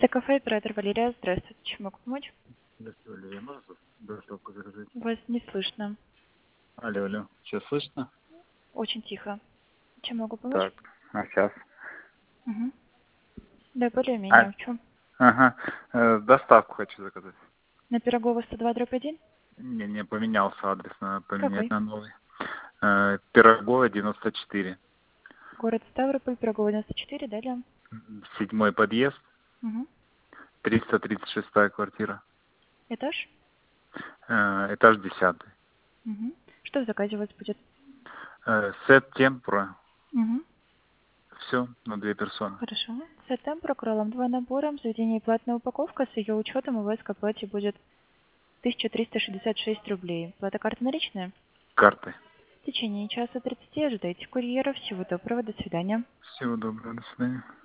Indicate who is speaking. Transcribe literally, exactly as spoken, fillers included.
Speaker 1: Кафе, оператор Валерия. Здравствуйте. Чем могу помочь?
Speaker 2: Здравствуйте, Валерия. Можно доставку заказать?
Speaker 1: Вас не слышно.
Speaker 2: Алло, алло. Сейчас слышно?
Speaker 1: Очень тихо. Чем могу помочь?
Speaker 2: Так, а сейчас?
Speaker 1: Угу. Да,
Speaker 2: А,
Speaker 1: более-менее. В чем?
Speaker 2: ага. Э, доставку хочу заказать.
Speaker 1: На Пирогова сто два дробь один?
Speaker 2: Не, не поменялся адрес, надо поменять
Speaker 1: Какой?
Speaker 2: на новый. Э, Пирогова, девяносто четыре.
Speaker 1: Город Ставрополь, Пирогова девяносто четыре, далее.
Speaker 2: М, Седьмой подъезд,
Speaker 1: Угу.
Speaker 2: триста тридцать шестая квартира.
Speaker 1: Этаж?
Speaker 2: Э, этаж десятый.
Speaker 1: Угу. Что в заказе у вас будет?
Speaker 2: Э, сет темпура.
Speaker 1: Угу.
Speaker 2: Все на две персоны.
Speaker 1: Хорошо. Сетем прокролом два набора. В заведении платная упаковка. С ее учетом у вас к оплате будет тысяча триста шестьдесят шесть рублей. Плата карта наличная?
Speaker 2: Карты.
Speaker 1: В течение часа тридцати ожидайте курьера. Всего доброго. До свидания.
Speaker 2: Всего доброго, до свидания.